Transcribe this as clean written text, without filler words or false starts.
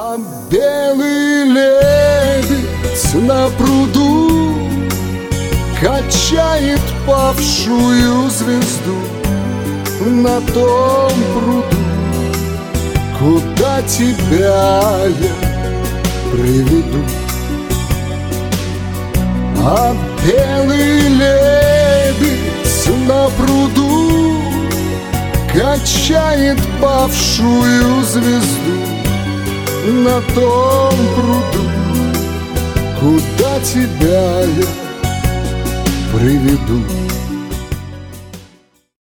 А белый лебедь на пруду качает павшую звезду на том пруду, куда тебя я приведу. А белый лебедь на пруду качает павшую звезду на том пруду, куда тебя я приведу.